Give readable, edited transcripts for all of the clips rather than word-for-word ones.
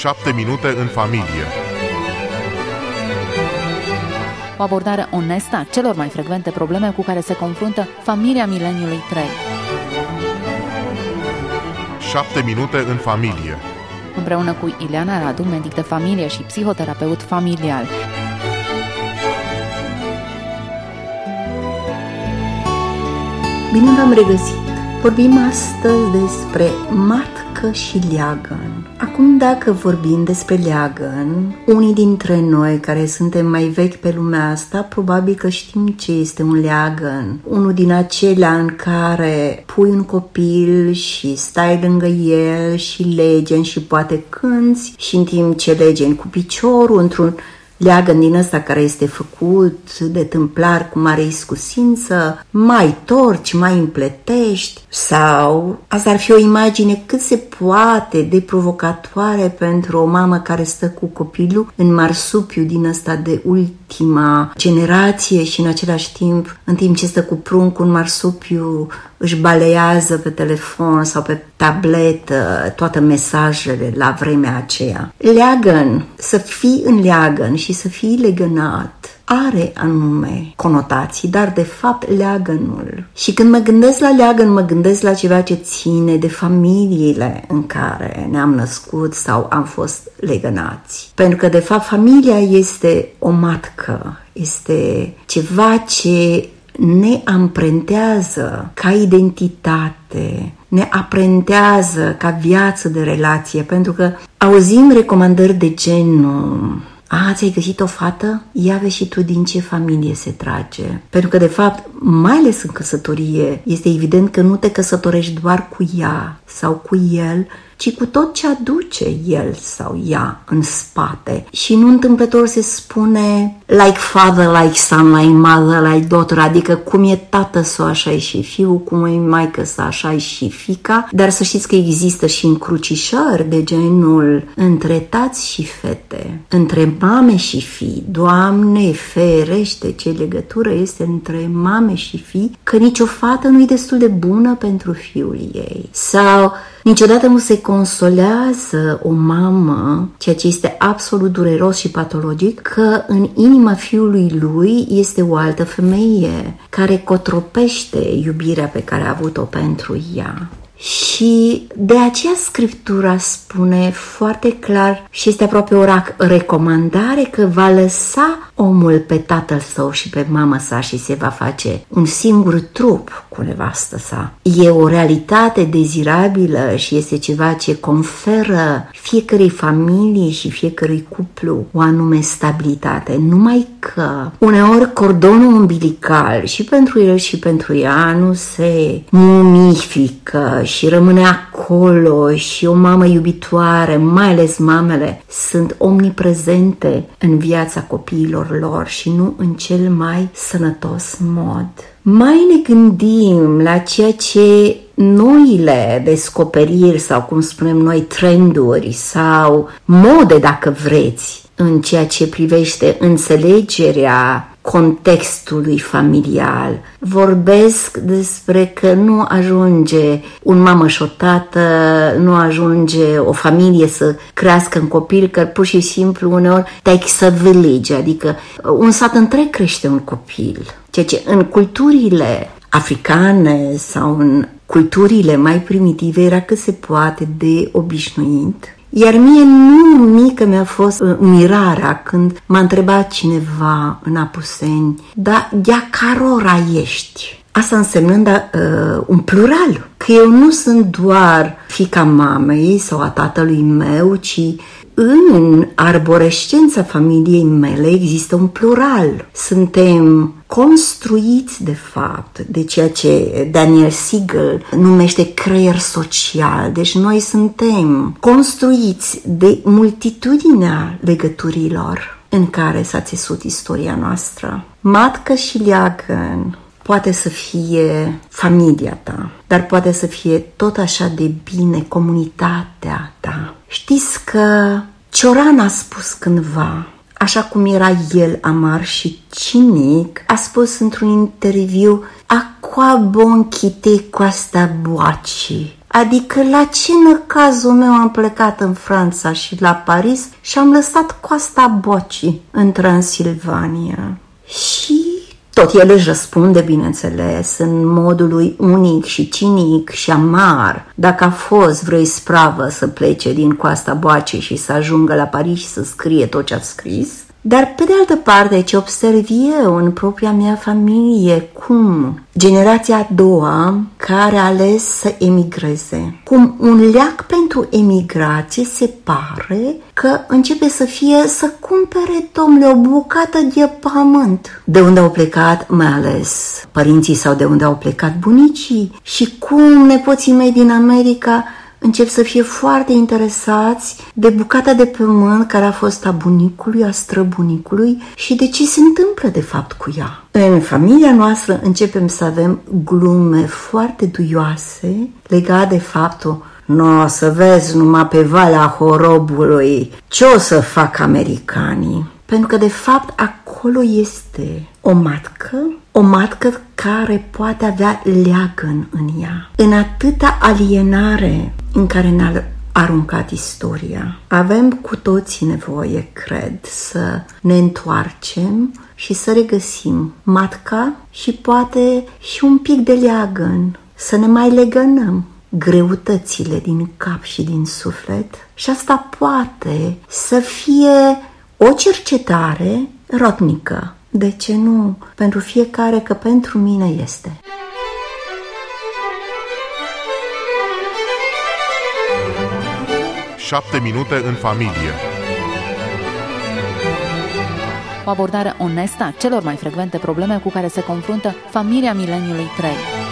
7 minute în familie. O abordare onestă a celor mai frecvente probleme cu care se confruntă familia mileniului 3. 7 minute în familie. Împreună cu Ileana Radu, medic de familie și psihoterapeut familial. Bine v-am regăsit! Vorbim astăzi despre matcă și leagăn. Acum, dacă vorbim despre leagăn, unii dintre noi care suntem mai vechi pe lumea asta, probabil că știm ce este un leagăn. Unul din acelea în care pui un copil și stai lângă el și legeni și poate cânți și în timp ce legeni cu piciorul într-un leagăn din ăsta care este făcut de tâmplar cu mare iscusință, mai torci, mai împletești, sau asta ar fi o imagine cât se poate de provocatoare pentru o mamă care stă cu copilul în marsupiu din ăsta de ultima generație și în același timp, în timp ce stă cu pruncul în marsupiu, își baleiază pe telefon sau pe tabletă toate mesajele la vremea aceea. Leagăn, să fii în leagăn și să fii legănat are anume conotații, dar de fapt leagănul. Și când mă gândesc la leagăn, mă gândesc la ceva ce ține de familiile în care ne-am născut sau am fost legănați. Pentru că de fapt familia este o matcă, este ceva ce ne amprentează ca identitate, ne aprentează ca viață de relație, pentru că auzim recomandări de genul: ți-ai găsit o fată? Ia vezi și tu din ce familie se trage. Pentru că, de fapt, mai ales în căsătorie, este evident că nu te căsătorești doar cu ea sau cu el, ci cu tot ce aduce el sau ea în spate. Și nu întâmplător se spune like father, like son, like mother, like daughter, adică cum e tată sau așa e și fiul, cum e maică sau așa e și fiica, dar să știți că există și încrucișări de genul între tați și fete, între mame și fii. Doamne ferește, ce legătură este între mame și fii, că nicio fată nu e destul de bună pentru fiul ei. Sau niciodată nu se consolează o mamă, ceea ce este absolut dureros și patologic, că în inima fiului lui este o altă femeie care cotropește iubirea pe care a avut-o pentru ea. Și de aceea Scriptura spune foarte clar și este aproape o recomandare că va lăsa omul pe tatăl său și pe mama sa și se va face un singur trup cu nevastă sa. E o realitate dezirabilă și este ceva ce conferă fiecărei familii și fiecărui cuplu o anume stabilitate. Numai că uneori cordonul umbilical și pentru el și pentru ea nu se mumifică și rămâne acolo și o mamă iubitoare, mai ales mamele, sunt omniprezente în viața copiilor lor și nu în cel mai sănătos mod. Mai ne gândim la ceea ce noile descoperiri sau, cum spunem noi, trenduri sau mode, dacă vreți, în ceea ce privește înțelegerea contextului familial. Vorbesc despre că nu ajunge un mamă și o tată, nu ajunge o familie să crească un copil, că pur și simplu uneori takes a village, adică un sat întreg crește un copil. Ceea ce în culturile africane sau în culturile mai primitive era cât se poate de obișnuit. Iar mie nu mică mi-a fost mirarea când m-a întrebat cineva în Apuseni: dar ea carora ești? Asta însemnând un plural, că eu nu sunt doar fiica mamei sau a tatălui meu, ci în arborescența familiei mele există un plural. Suntem construiți, de fapt, de ceea ce Daniel Siegel numește creier social. Deci noi suntem construiți de multitudinea legăturilor în care s-a țesut istoria noastră. Matcă și leagăn poate să fie familia ta, dar poate să fie tot așa de bine comunitatea ta. Știți că Cioran a spus cândva: așa cum era el amar și cinic, a spus într-un interviu: "A qua bon chite coasta boaci?" Adică la ce năcazul meu am plecat în Franța și la Paris și am lăsat coasta Bocii în Transilvania. Și tot el își răspunde, bineînțeles, în modul lui unic și cinic și amar, dacă a fost vreo ispravă să plece din coasta Boacei și să ajungă la Paris și să scrie tot ce a scris. Dar, pe de altă parte, ce observ eu în propria mea familie, cum generația a doua care a ales să emigreze, cum un leac pentru emigrație se pare că începe să fie să cumpere, domnule, o bucată de pământ. De unde au plecat, mai ales părinții, sau de unde au plecat bunicii, și cum nepoții mei din America încep să fie foarte interesați de bucata de pământ care a fost a bunicului, a străbunicului și de ce se întâmplă de fapt cu ea. În familia noastră începem să avem glume foarte duioase legate de faptul: "No, să vezi numai pe Valea Horobului ce o să fac americanii." Pentru că de fapt acolo este o matcă care poate avea leagăn în ea. În atâta alienare în care ne-a aruncat istoria, avem cu toții nevoie, cred, să ne întoarcem și să regăsim matca și poate și un pic de leagăn, să ne mai legănăm greutățile din cap și din suflet. Și asta poate să fie o cercetare rotnică. De ce nu? Pentru fiecare, că pentru mine este. Șapte minute în familie. O abordare onestă a celor mai frecvente probleme cu care se confruntă familia mileniului 3.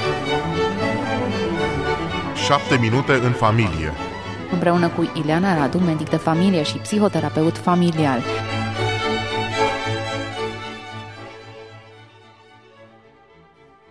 7 minute în familie. Împreună cu Ileana Radu, medic de familie și psihoterapeut familial.